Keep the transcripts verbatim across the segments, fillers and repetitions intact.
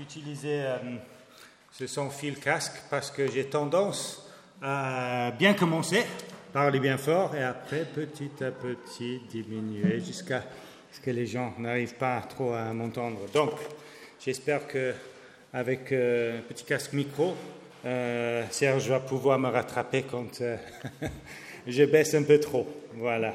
utiliser euh, ce sans-fil casque parce que j'ai tendance à bien commencer, parler bien fort et après petit à petit diminuer jusqu'à ce que les gens n'arrivent pas trop à m'entendre. Donc, j'espère qu'avec euh, un petit casque micro, euh, Serge va pouvoir me rattraper quand euh, je baisse un peu trop. Voilà.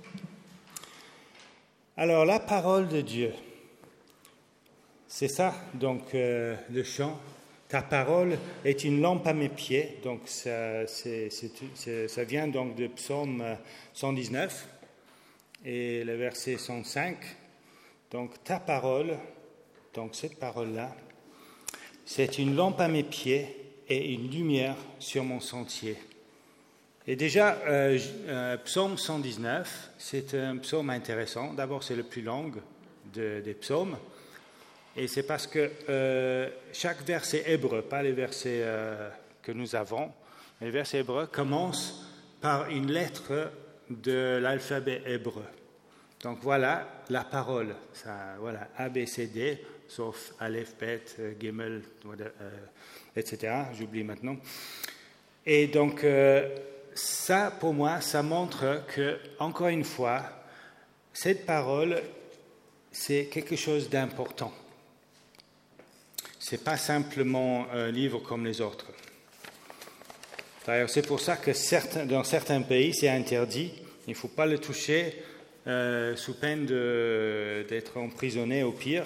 Alors, la parole de Dieu, c'est ça, donc euh, le chant. Ta parole est une lampe à mes pieds, donc ça, c'est, c'est, c'est, ça vient donc de Psaume cent dix-neuf et le verset cent cinq. Donc ta parole, donc cette parole-là, c'est une lampe à mes pieds et une lumière sur mon sentier. Et déjà, euh, euh, Psaume cent dix-neuf, c'est un psaume intéressant. D'abord, c'est le plus long de, des psaumes. Et c'est parce que euh, chaque verset hébreu, pas les versets euh, que nous avons, mais les versets hébreux commencent par une lettre de l'alphabet hébreu. Donc voilà la parole, ça, voilà, A, B, C, D, sauf Aleph, Bet, Gimel, euh, et cetera. J'oublie maintenant. Et donc euh, ça, pour moi, ça montre que, encore une fois, cette parole, c'est quelque chose d'important. Ce n'est pas simplement un livre comme les autres. D'ailleurs, c'est pour ça que certains, dans certains pays, c'est interdit. Il ne faut pas le toucher euh, sous peine de, d'être emprisonné au pire.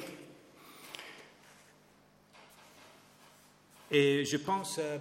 Et je pense, euh,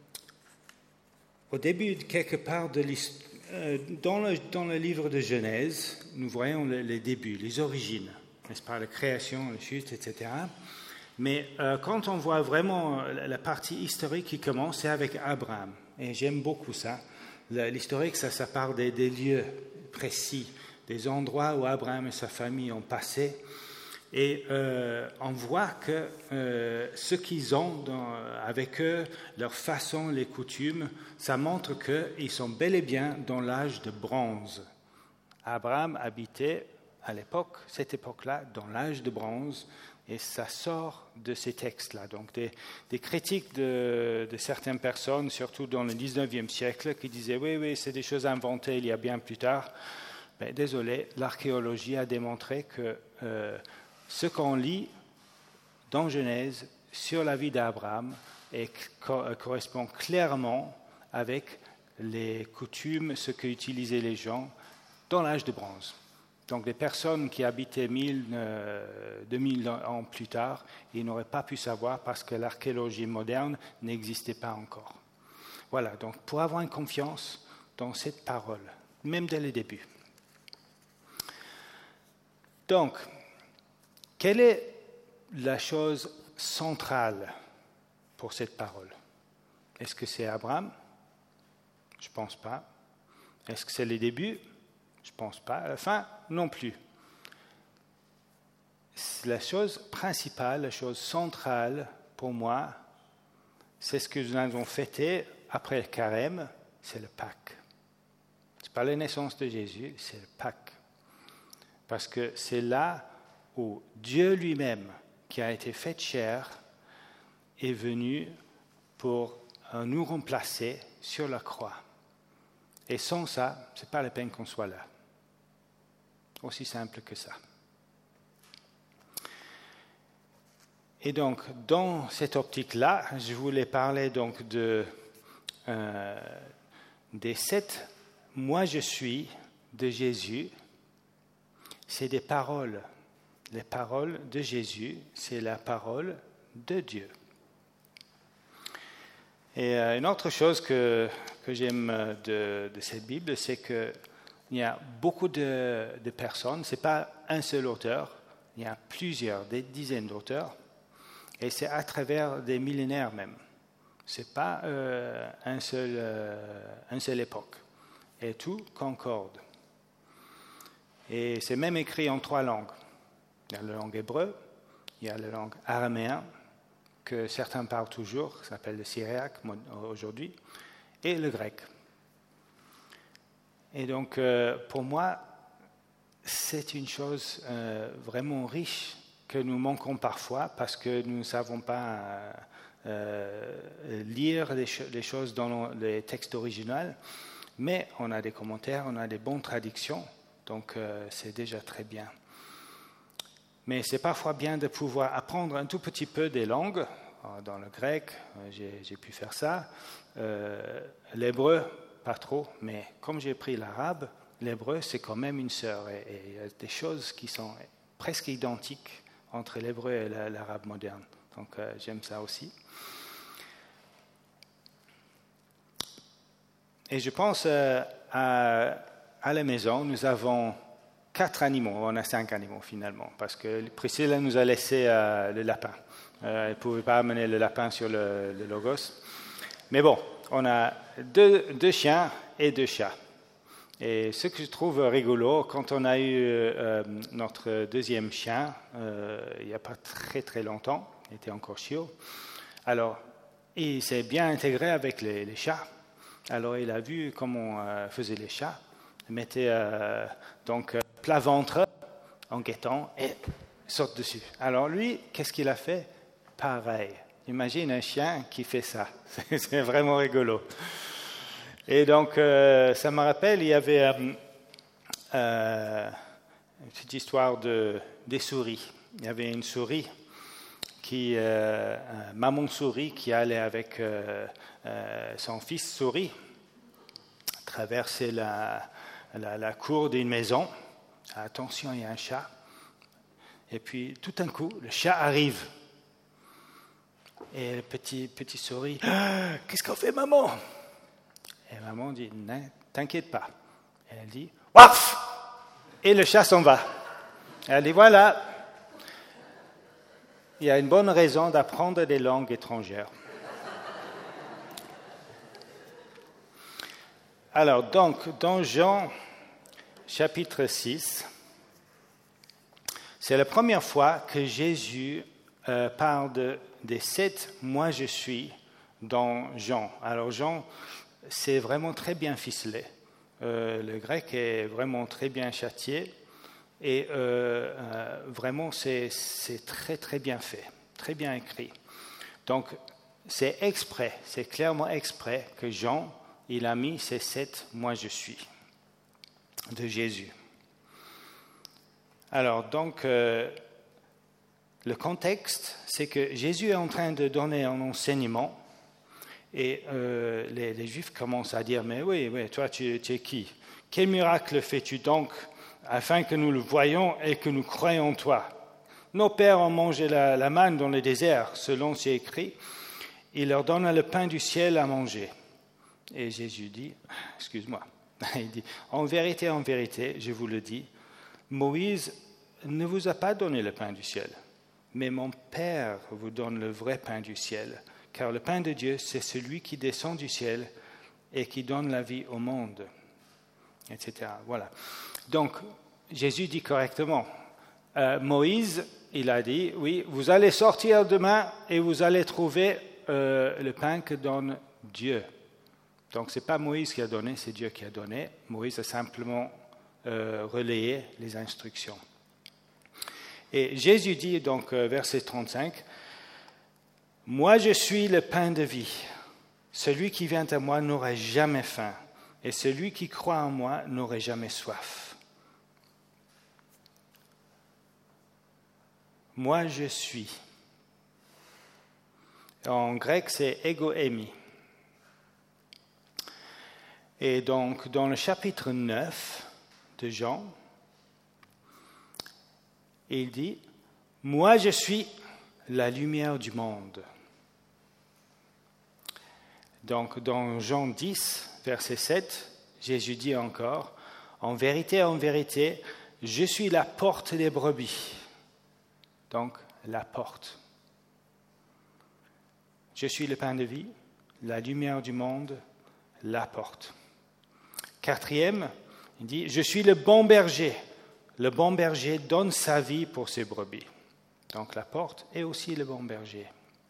au début, quelque part, de euh, dans, le, dans le livre de Genèse, nous voyons les, les débuts, les origines, n'est-ce pas, la création, la chute, et cetera. Mais euh, quand on voit vraiment la partie historique qui commence, c'est avec Abraham. Et j'aime beaucoup ça. L'historique, ça, ça parle des, des lieux précis, des endroits où Abraham et sa famille ont passé. Et euh, on voit que euh, ce qu'ils ont dans, avec eux, leur façon, les coutumes, ça montre qu'ils sont bel et bien dans l'âge de bronze. Abraham habitait à l'époque, cette époque-là, dans l'âge de bronze. Et ça sort de ces textes-là. Donc des, des critiques de, de certaines personnes, surtout dans le dix-neuvième siècle, qui disaient « oui, oui, c'est des choses inventées il y a bien plus tard ». Ben, désolé, l'archéologie a démontré que euh, ce qu'on lit dans Genèse sur la vie d'Abraham est, co- correspond clairement avec les coutumes, ce qu'utilisaient les gens dans l'âge de bronze. Donc, les personnes qui habitaient mille, euh, deux mille ans plus tard, ils n'auraient pas pu savoir parce que l'archéologie moderne n'existait pas encore. Voilà, donc pour avoir une confiance dans cette parole, même dès le début. Donc, quelle est la chose centrale pour cette parole? Est-ce que c'est Abraham? Je ne pense pas. Est-ce que c'est les débuts? Je ne pense pas. À la fin, non plus. La chose principale, la chose centrale pour moi, c'est ce que nous avons fêté après le carême, c'est le Pâques. Ce n'est pas la naissance de Jésus, c'est le Pâques. Parce que c'est là où Dieu lui-même, qui a été fait chair, est venu pour nous remplacer sur la croix. Et sans ça, ce n'est pas la peine qu'on soit là. Aussi simple que ça. Et donc, dans cette optique-là, je voulais parler donc de, euh, des sept « moi je suis » de Jésus. C'est des paroles. Les paroles de Jésus, c'est la parole de Dieu. Et euh, une autre chose que, que j'aime de, de cette Bible, c'est que il y a beaucoup de, de personnes, ce n'est pas un seul auteur, il y a plusieurs, des dizaines d'auteurs, et c'est à travers des millénaires même. Ce n'est pas euh, un seul, euh, une seule époque. Et tout concorde. Et c'est même écrit en trois langues. Il y a la langue hébreu, il y a la langue araméenne, que certains parlent toujours, qui s'appelle le syriaque aujourd'hui, et le grec. Et donc, euh, pour moi, c'est une chose euh, vraiment riche que nous manquons parfois parce que nous ne savons pas euh, euh, lire les, ch- les choses dans les textes originaux, mais on a des commentaires, on a des bonnes traductions, donc euh, c'est déjà très bien. Mais c'est parfois bien de pouvoir apprendre un tout petit peu des langues. Dans le grec, j'ai, j'ai pu faire ça. Euh, l'hébreu, pas trop, mais comme j'ai pris l'arabe, l'hébreu, c'est quand même une sœur. Et, et il y a des choses qui sont presque identiques entre l'hébreu et la, l'arabe moderne. Donc, euh, j'aime ça aussi. Et je pense euh, à, à la maison, nous avons quatre animaux. On a cinq animaux finalement, parce que Priscilla nous a laissé euh, le lapin. Euh, elle ne pouvait pas amener le lapin sur le, le Logos. Mais bon, on a deux, deux chiens et deux chats. Et ce que je trouve rigolo, quand on a eu euh, notre deuxième chien, euh, il n'y a pas très très longtemps, il était encore chiot, alors il s'est bien intégré avec les, les chats. Alors il a vu comment euh, faisaient les chats. Il mettait euh, donc plat ventre en guettant et saute dessus. Alors lui, qu'est-ce qu'il a fait? Pareil. Imagine un chien qui fait ça. C'est, c'est vraiment rigolo. Et donc, euh, ça me rappelle, il y avait euh, euh, une petite histoire de, des souris. Il y avait une souris, qui, euh, un maman souris, qui allait avec euh, euh, son fils souris traverser la, la, la cour d'une maison. Attention, il y a un chat. Et puis, tout d'un coup, le chat arrive. Et le petit, petit souris, ah, qu'est-ce qu'on fait, maman? Et maman dit, non, t'inquiète pas. Et elle dit, waf! Et le chat s'en va. Elle dit, voilà, il y a une bonne raison d'apprendre des langues étrangères. Alors, donc, dans Jean, chapitre six, c'est la première fois que Jésus euh, parle de, des sept « moi je suis » dans Jean. Alors, Jean, c'est vraiment très bien ficelé. Euh, le grec est vraiment très bien châtié et euh, euh, vraiment c'est, c'est très très bien fait, très bien écrit. Donc c'est exprès, c'est clairement exprès que Jean il a mis ces sept « moi je suis » de Jésus. Alors donc euh, le contexte, c'est que Jésus est en train de donner un enseignement. Et euh, les, les Juifs commencent à dire, mais oui, oui, toi, tu, tu es qui? Quel miracle fais-tu donc, afin que nous le voyions et que nous croyions en toi? Nos pères ont mangé la, la manne dans le désert, selon c'est écrit. Il leur donna le pain du ciel à manger. Et Jésus dit, excuse-moi, il dit, en vérité, en vérité, je vous le dis, Moïse ne vous a pas donné le pain du ciel, mais mon Père vous donne le vrai pain du ciel. Car le pain de Dieu, c'est celui qui descend du ciel et qui donne la vie au monde, et cetera. Voilà. Donc, Jésus dit correctement, euh, Moïse, il a dit, oui, vous allez sortir demain et vous allez trouver euh, le pain que donne Dieu. Donc, ce n'est pas Moïse qui a donné, c'est Dieu qui a donné. Moïse a simplement euh, relayé les instructions. Et Jésus dit, donc, euh, verset trente-cinq, « Moi, je suis le pain de vie. Celui qui vient à moi n'aura jamais faim, et celui qui croit en moi n'aura jamais soif. Moi, je suis. » En grec, c'est ego eimi. Et donc, dans le chapitre neuf de Jean, il dit, « Moi, je suis la lumière du monde. » Donc, dans Jean dix, verset sept, Jésus dit encore, « En vérité, en vérité, je suis la porte des brebis. » Donc, la porte. Je suis le pain de vie, la lumière du monde, la porte. Quatrième, il dit, « Je suis le bon berger. Le bon berger donne sa vie pour ses brebis. » Donc, la porte est aussi le bon berger.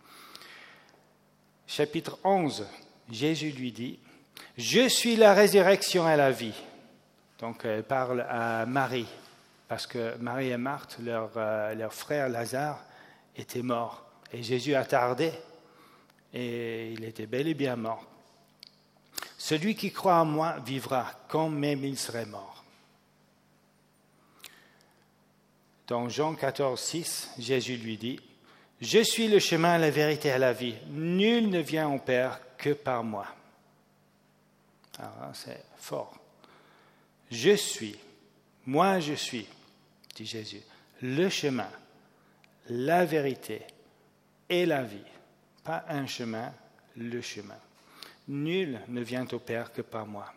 Chapitre onze, Jésus lui dit, « Je suis la résurrection et la vie. » Donc, elle parle à Marie. parce que Marie et Marthe, leur, euh, leur frère Lazare, était mort. Et Jésus a tardé, et il était bel et bien mort. Celui qui croit en moi vivra, quand même il serait mort. Dans Jean quatorze, six, Jésus lui dit, « Je suis le chemin, la vérité et la vie. Nul ne vient au Père que par moi. » Alors, c'est fort. « Je suis, moi je suis, dit Jésus, le chemin, la vérité et la vie. » Pas un chemin, le chemin. Nul ne vient au Père que par moi.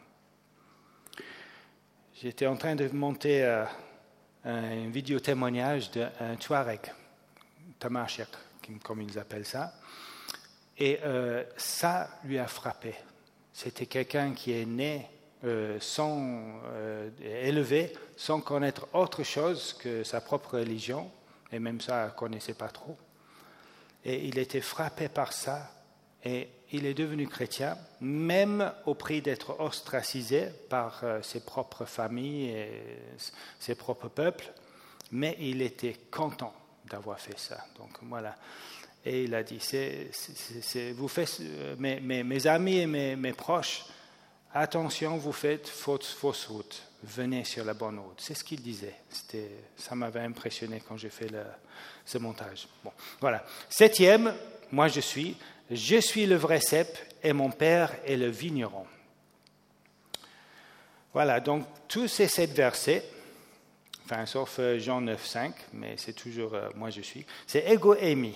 J'étais en train de monter euh, un vidéo témoignage d'un Touareg, Tamashek, comme ils appellent ça. Et euh, ça lui a frappé. C'était quelqu'un qui est né, euh, sans, euh, élevé, sans connaître autre chose que sa propre religion, et même ça, il ne connaissait pas trop. Et il était frappé par ça, et il est devenu chrétien, même au prix d'être ostracisé par euh, ses propres familles et ses propres peuples, mais il était content d'avoir fait ça. Donc voilà. Et il a dit, c'est, c'est, c'est, vous faites, mes, mes, mes amis et mes, mes proches, attention, vous faites fausse, fausse route, venez sur la bonne route. C'est ce qu'il disait. C'était, ça m'avait impressionné quand j'ai fait le, ce montage. Bon, voilà. Septième, moi je suis, je suis le vrai cep et mon père est le vigneron. Voilà, donc tous ces sept versets, enfin sauf Jean neuf, cinq, mais c'est toujours euh, moi je suis, c'est ego eimi.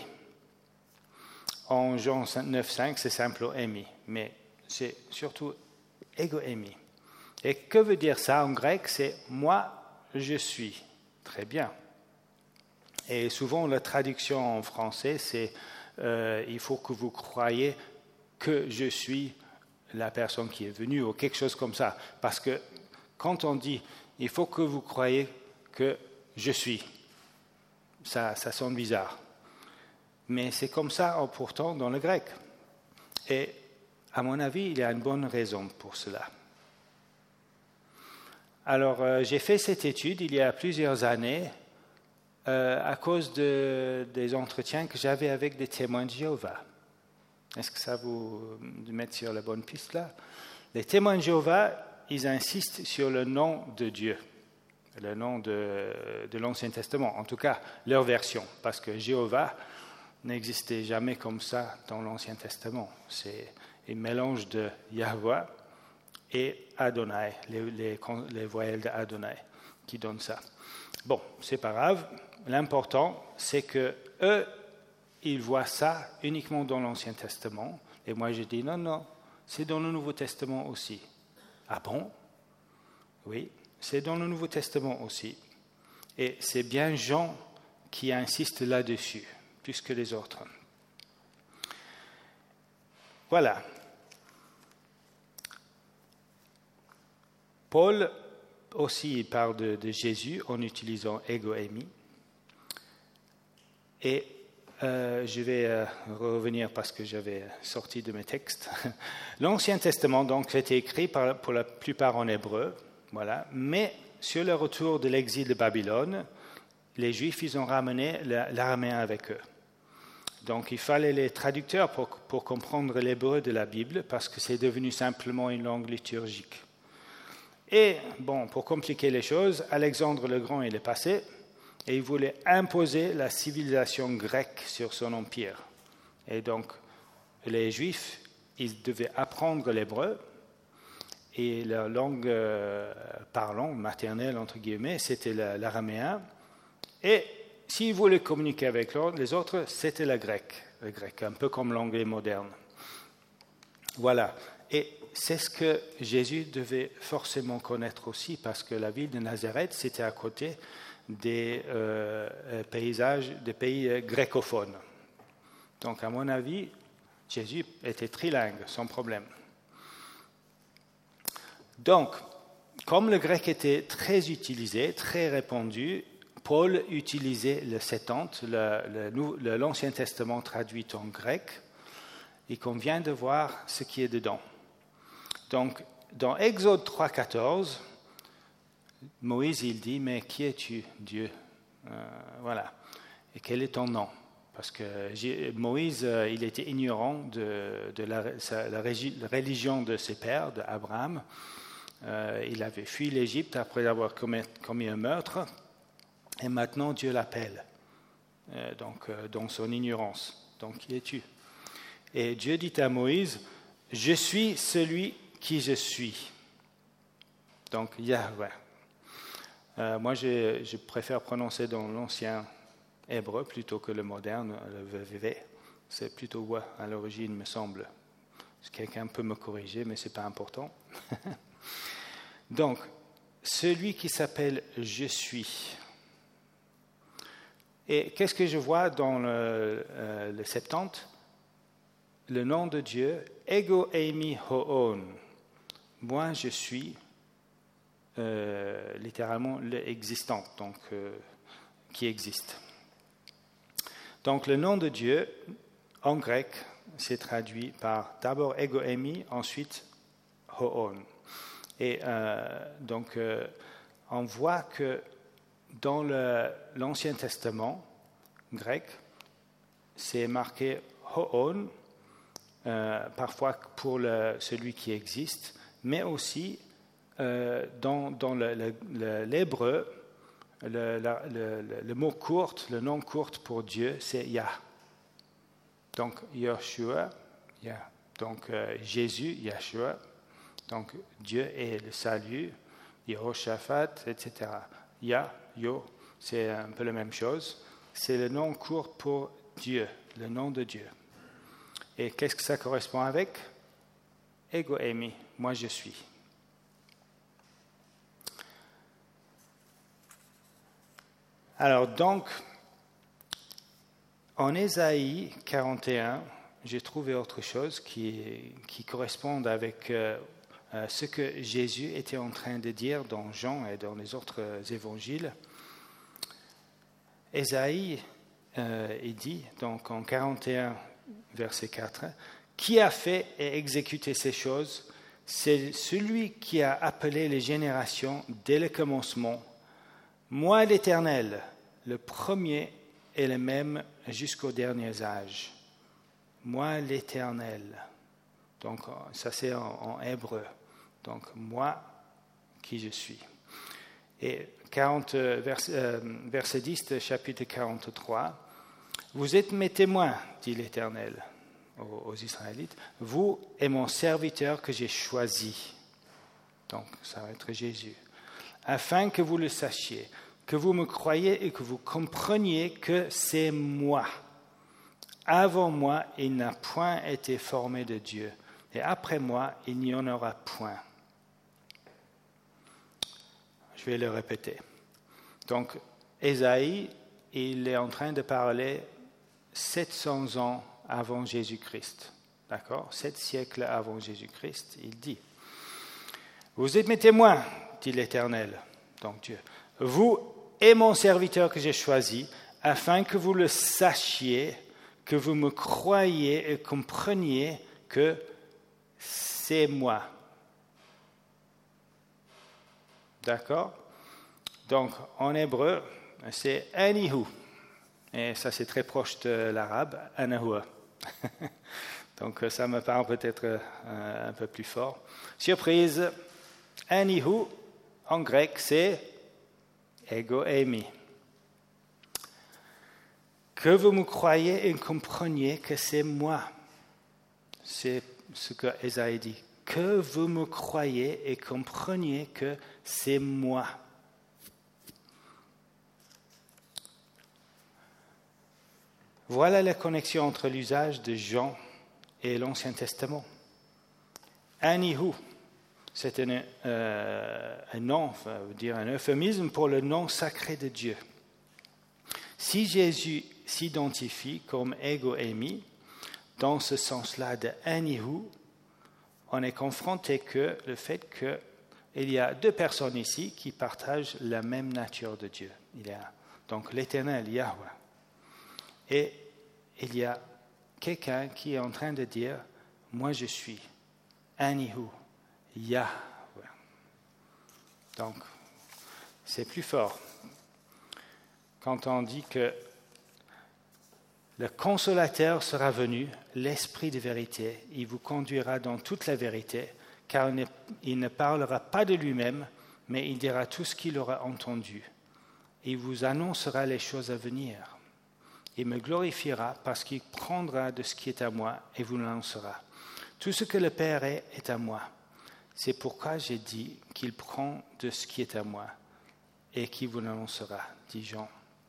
En Jean neuf, cinq, c'est simple eimi, mais c'est surtout ego eimi. Et que veut dire ça en grec? C'est moi je suis. Très bien. Et souvent la traduction en français c'est euh, il faut que vous croyiez que je suis la personne qui est venue ou quelque chose comme ça. Parce que quand on dit il faut que vous croyiez que je suis, ça, ça sonne bizarre. Mais c'est comme ça pourtant dans le grec. Et à mon avis, il y a une bonne raison pour cela. Alors, euh, j'ai fait cette étude il y a plusieurs années euh, à cause de, des entretiens que j'avais avec des témoins de Jéhovah. Est-ce que ça vous met sur la bonne piste là? Les témoins de Jéhovah, ils insistent sur le nom de Dieu, le nom de, de l'Ancien Testament, en tout cas leur version, parce que Jéhovah n'existait jamais comme ça dans l'Ancien Testament. C'est un mélange de Yahweh et Adonai, les, les, les voyelles d'Adonai qui donnent ça. Bon, c'est pas grave. L'important, c'est que eux, ils voient ça uniquement dans l'Ancien Testament. Et moi, je dis non, non, c'est dans le Nouveau Testament aussi. Ah bon? Oui, c'est dans le Nouveau Testament aussi. Et c'est bien Jean qui insiste là-dessus, plus que les autres. Voilà. Paul aussi parle de, de Jésus en utilisant ego eimi. Et euh, je vais euh, revenir parce que j'avais sorti de mes textes. L'Ancien Testament, donc, c'était écrit par, pour la plupart en hébreu, voilà. Mais sur le retour de l'exil de Babylone, les Juifs, ils ont ramené l'araméen avec eux. Donc, il fallait les traducteurs pour, pour comprendre l'hébreu de la Bible, parce que c'est devenu simplement une langue liturgique. Et, bon, pour compliquer les choses, Alexandre le Grand, il est passé, et il voulait imposer la civilisation grecque sur son empire. Et donc, les Juifs, ils devaient apprendre l'hébreu, et leur langue euh, parlante, maternelle, entre guillemets, c'était l'araméen. Et s'ils voulaient communiquer avec les autres, c'était le grec, le grec, un peu comme l'anglais moderne. Voilà. Et c'est ce que Jésus devait forcément connaître aussi, parce que la ville de Nazareth, c'était à côté des euh, paysages, des pays grecophones. Donc, à mon avis, Jésus était trilingue, sans problème. Donc, comme le grec était très utilisé, très répandu, Paul utilisait le Septante, le, le, l'Ancien Testament traduit en grec, et qu'on vient de voir ce qui est dedans. Donc, dans Exode trois, quatorze, Moïse, il dit, mais qui es-tu, Dieu? Euh, voilà. Et quel est ton nom? Parce que Moïse, il était ignorant de, de la, la religion de ses pères, d'Abraham. Euh, il avait fui l'Égypte après avoir commis, commis un meurtre. Et maintenant, Dieu l'appelle. Euh, donc, euh, dans son ignorance. Donc, qui es-tu? Et Dieu dit à Moïse, « Je suis celui qui je suis. » Donc, Yahweh. Euh, moi, je, je préfère prononcer dans l'ancien hébreu plutôt que le moderne, le V V V. C'est plutôt ouais à l'origine, me semble. Quelqu'un peut me corriger, mais ce n'est pas important. Donc, celui qui s'appelle « Je suis ». Et qu'est-ce que je vois dans le, euh, le Septante? Le nom de Dieu, « Ego eimi hoon ». Moi, je suis, euh, littéralement, l'existant, donc euh, qui existe. Donc, le nom de Dieu, en grec, c'est traduit par d'abord ego eimi, ensuite hoon. Et euh, donc, euh, on voit que dans le, l'Ancien Testament grec, c'est marqué hoon, euh, parfois pour le, celui qui existe, mais aussi euh, dans, dans le, le, le, l'hébreu, le, la, le, le mot court, le nom court pour Dieu, c'est Yah. Donc, Yoshua, Yah. Donc, euh, Jésus, Yeshua. Donc, Dieu est le salut, Yehoshaphat, et cetera. Yah, Yo, c'est un peu la même chose. C'est le nom court pour Dieu, le nom de Dieu. Et qu'est-ce que ça correspond avec? Ego eimi, moi je suis. Alors donc, en Ésaïe quarante et un, j'ai trouvé autre chose qui, qui correspond avec euh, ce que Jésus était en train de dire dans Jean et dans les autres évangiles. Ésaïe, euh, il dit, donc en quarante et un, verset quatre, « Qui a fait et exécuté ces choses? C'est celui qui a appelé les générations dès le commencement. Moi, l'Éternel, le premier et le même jusqu'aux derniers âges. Moi, l'Éternel. » Donc, ça c'est en, en hébreu. Donc, moi, qui je suis. Et quarante, verset, euh, verset dix de chapitre quarante-trois. « Vous êtes mes témoins, dit l'Éternel aux, aux Israélites, vous et mon serviteur que j'ai choisi. » Donc, ça va être Jésus. « Afin que vous le sachiez, que vous me croyez et que vous compreniez que c'est moi. Avant moi, il n'a point été formé de Dieu, et après moi, il n'y en aura point. » Je vais le répéter. Donc, Ésaïe, il est en train de parler sept cents ans avant Jésus-Christ. D'accord? Sept siècles avant Jésus-Christ, il dit « Vous êtes mes témoins, dit l'Éternel, donc Dieu. Vous et mon serviteur que j'ai choisi, afin que vous le sachiez, que vous me croyiez et compreniez que c'est moi. » D'accord? Donc, en hébreu, c'est « anihu ». Et ça, c'est très proche de l'arabe, « anahua ». Donc, ça me parle peut-être euh, un peu plus fort. Surprise, « anihu », en grec, c'est « ego eimi ». Que vous me croyez et compreniez que c'est moi. C'est ce que Ésaïe dit. Que vous me croyez et compreniez que c'est moi. Voilà la connexion entre l'usage de Jean et l'Ancien Testament. Anihu, c'est un, euh, un nom, enfin, veut dire un euphémisme pour le nom sacré de Dieu. Si Jésus s'identifie comme ego eimi, dans ce sens-là de anihu, on est confronté que le fait qu'il y a deux personnes ici qui partagent la même nature de Dieu. Il y a donc l'Éternel, Yahweh. Et il y a quelqu'un qui est en train de dire « Moi je suis, anihu, Yahweh ». Donc, c'est plus fort. Quand on dit que le consolateur sera venu, l'Esprit de vérité, il vous conduira dans toute la vérité, car il ne parlera pas de lui-même, mais il dira tout ce qu'il aura entendu. Il vous annoncera les choses à venir. Il me glorifiera parce qu'il prendra de ce qui est à moi et vous l'annoncera. Tout ce que le Père est est à moi. C'est pourquoi j'ai dit qu'il prend de ce qui est à moi et qu'il vous l'annoncera, dit Jean.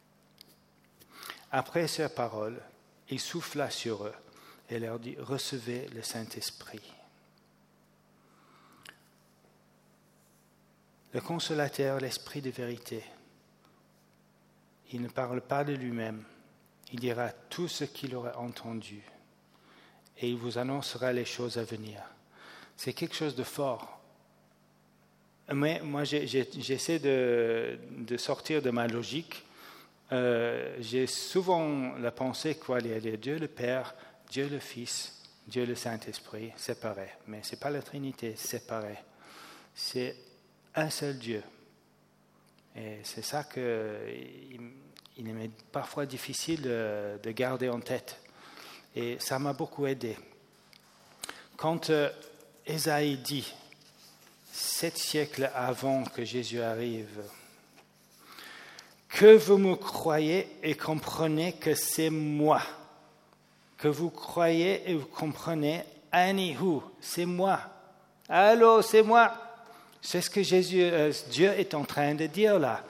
Après ces paroles, il souffla sur eux et leur dit « Recevez le Saint-Esprit ». Le consolateur, l'Esprit de vérité, il ne parle pas de lui-même, il dira tout ce qu'il aura entendu et il vous annoncera les choses à venir. C'est quelque chose de fort. Mais moi, j'ai, j'ai, j'essaie de, de sortir de ma logique. Euh, j'ai souvent la pensée qu'il y a Dieu le Père, Dieu le Fils, Dieu le Saint-Esprit, séparés. Mais ce n'est pas la Trinité, séparée. C'est un seul Dieu. Et c'est ça qu'il il est parfois difficile de, de garder en tête. Et ça m'a beaucoup aidé. Quand euh, Ésaïe dit, sept siècles avant que Jésus arrive, que vous me croyez et comprenez que c'est moi. Que vous croyez et vous comprenez, Anihu, c'est moi. Allô, c'est moi. C'est ce que Jésus, euh, Dieu est en train de dire là.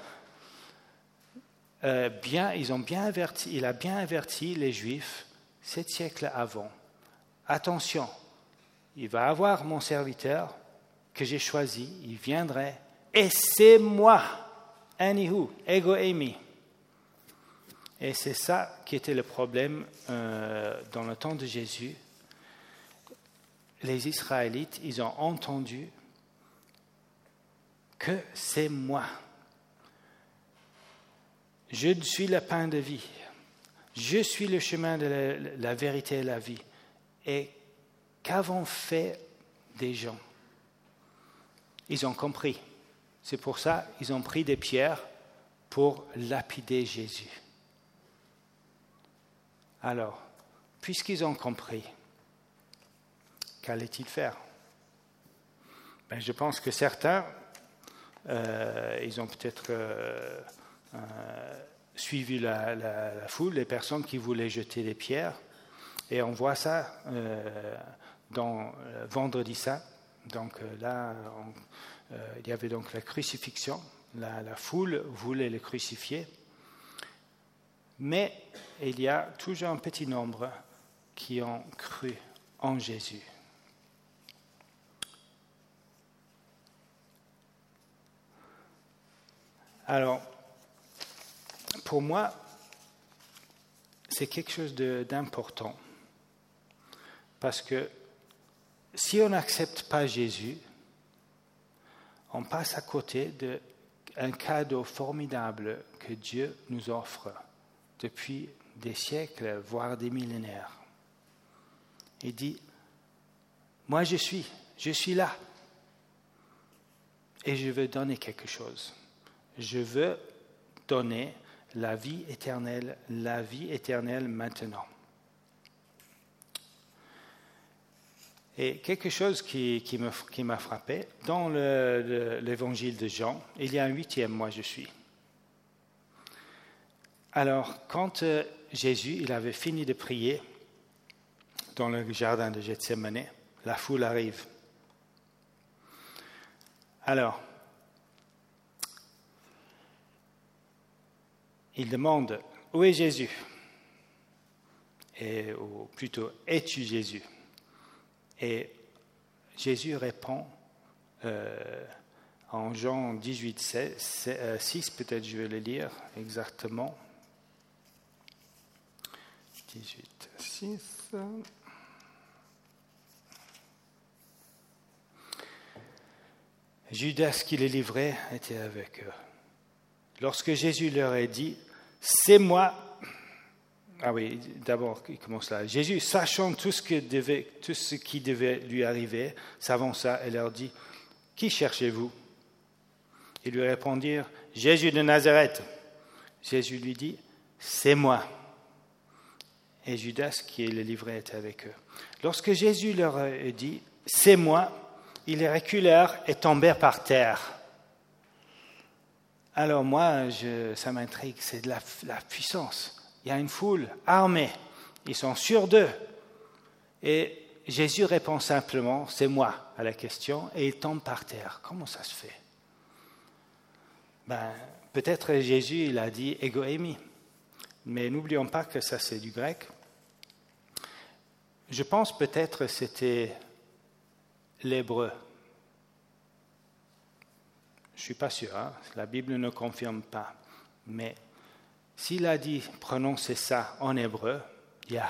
Euh, bien, ils ont bien averti, il a bien averti les Juifs sept siècles avant. Attention, il va avoir mon serviteur que j'ai choisi, il viendrait, et c'est moi. Anihu, ego eimi. Et c'est ça qui était le problème euh, dans le temps de Jésus. Les Israélites, ils ont entendu que c'est moi. Je suis le pain de vie. Je suis le chemin de la, la vérité et la vie. Et qu'avons fait des gens? Ils ont compris. C'est pour ça qu'ils ont pris des pierres pour lapider Jésus. Alors, puisqu'ils ont compris, qu'allait-il faire? Ben, je pense que certains, euh, ils ont peut-être euh, euh, suivi la, la, la foule, les personnes qui voulaient jeter des pierres. Et on voit ça euh, dans euh, Vendredi Saint. Donc euh, là, on, euh, il y avait donc la crucifixion. La, la foule voulait le crucifier. Mais il y a toujours un petit nombre qui ont cru en Jésus. Alors, pour moi, c'est quelque chose de, d'important. Parce que si on n'accepte pas Jésus, on passe à côté d'un cadeau formidable que Dieu nous offre depuis des siècles, voire des millénaires. Il dit, moi je suis, je suis là, et je veux donner quelque chose. Je veux donner la vie éternelle, la vie éternelle maintenant. Et quelque chose qui, qui, me, qui m'a frappé, dans le, le, l'évangile de Jean, il y a un huitième, moi je suis. Alors, quand euh, Jésus il avait fini de prier dans le jardin de Gethsémani, la foule arrive. Alors, il demande, où est Jésus? Et, ou plutôt, es-tu Jésus? Et Jésus répond euh, en Jean dix-huit, six, peut-être je vais le lire exactement. dix-huit, six. Judas qui le livrait était avec eux. Lorsque Jésus leur a dit, c'est moi. Ah oui, d'abord, il commence là. Jésus, sachant tout ce, que devait, tout ce qui devait lui arriver, s'avança et leur dit, qui cherchez-vous? Ils lui répondirent, « Jésus de Nazareth. » Jésus lui dit, « C'est moi. » Et Judas, qui est le livré, était avec eux. Lorsque Jésus leur a dit, « C'est moi », ils reculèrent et tombèrent par terre. Alors moi, je, ça m'intrigue, c'est de la, la puissance. Il y a une foule armée, ils sont sûrs d'eux. Et Jésus répond simplement, c'est moi, à la question, et il tombe par terre. Comment ça se fait? Ben, peut-être Jésus, il a dit ego eimi, mais n'oublions pas que ça c'est du grec. Je pense peut-être que c'était l'hébreu. Je ne suis pas sûr, hein? La Bible ne confirme pas. Mais s'il a dit prononcez ça en hébreu, yeah.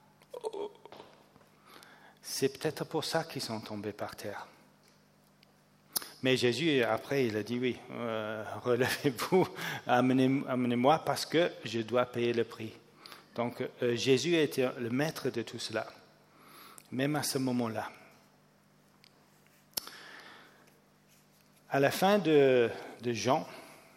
C'est peut-être pour ça qu'ils sont tombés par terre. Mais Jésus, après, il a dit oui, euh, relevez-vous, amenez, amenez-moi parce que je dois payer le prix. Donc euh, Jésus était le maître de tout cela, même à ce moment-là. À la fin de, de Jean,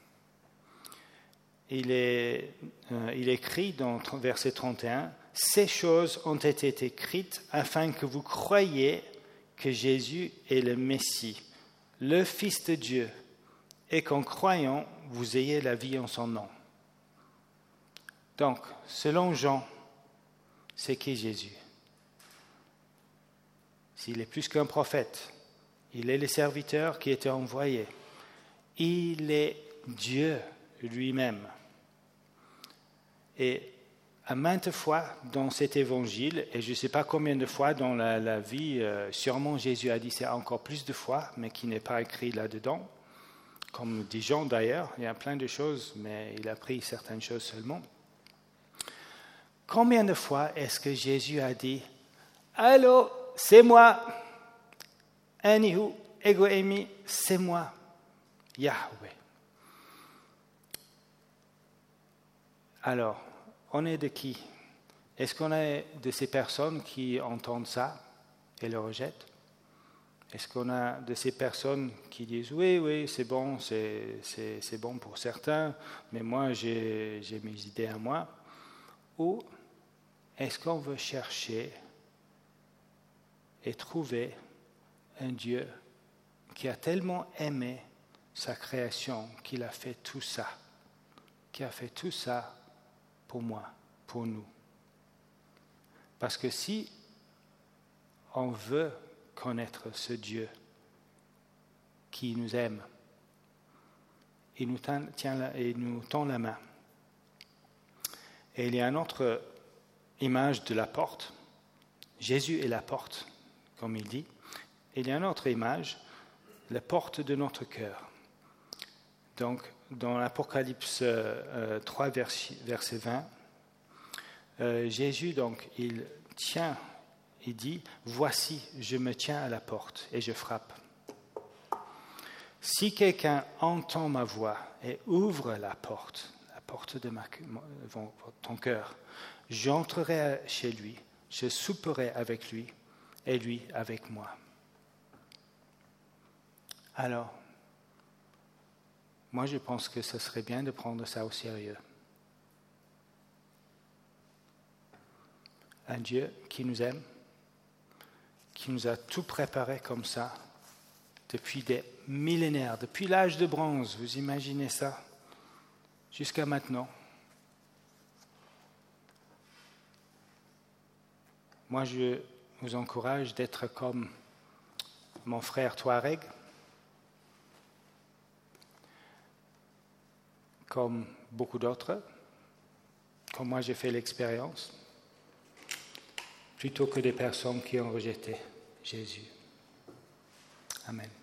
il, est, euh, il écrit dans verset trente et un, « Ces choses ont été écrites afin que vous croyiez que Jésus est le Messie, le Fils de Dieu, et qu'en croyant, vous ayez la vie en son nom. » Donc, selon Jean, c'est qui Jésus? S'il est plus qu'un prophète, il est le serviteur qui était envoyé. Il est Dieu lui-même. Et à maintes fois dans cet évangile, et je ne sais pas combien de fois dans la, la vie, euh, sûrement Jésus a dit ça encore plus de fois, mais qui n'est pas écrit là-dedans, comme dit Jean d'ailleurs, il y a plein de choses, mais il a pris certaines choses seulement. Combien de fois est-ce que Jésus a dit « Allô, c'est moi !» Anihu, ego eimi, c'est moi, Yahweh. Alors, on est de qui? Est-ce qu'on est de ces personnes qui entendent ça et le rejettent? Est-ce qu'on a de ces personnes qui disent oui, oui, c'est bon, c'est, c'est, c'est bon pour certains, mais moi j'ai, j'ai mes idées à moi? Ou est-ce qu'on veut chercher et trouver un Dieu qui a tellement aimé sa création qu'il a fait tout ça, qui a fait tout ça pour moi, pour nous. Parce que si on veut connaître ce Dieu qui nous aime, il nous tient, tient la, il nous tend la main. Et il y a une autre image de la porte. Jésus est la porte, comme il dit. Il y a une autre image, la porte de notre cœur. Donc, dans l'Apocalypse euh, trois, verset, verset vingt, euh, Jésus, donc, il tient, il dit, « Voici, je me tiens à la porte et je frappe. Si quelqu'un entend ma voix et ouvre la porte, la porte de ma, ton cœur, j'entrerai chez lui, je souperai avec lui et lui avec moi. » Alors, moi je pense que ce serait bien de prendre ça au sérieux. Un Dieu qui nous aime, qui nous a tout préparé comme ça, depuis des millénaires, depuis l'âge de bronze, vous imaginez ça, jusqu'à maintenant. Moi je vous encourage d'être comme mon frère Touareg, comme beaucoup d'autres, comme moi j'ai fait l'expérience, plutôt que des personnes qui ont rejeté Jésus. Amen.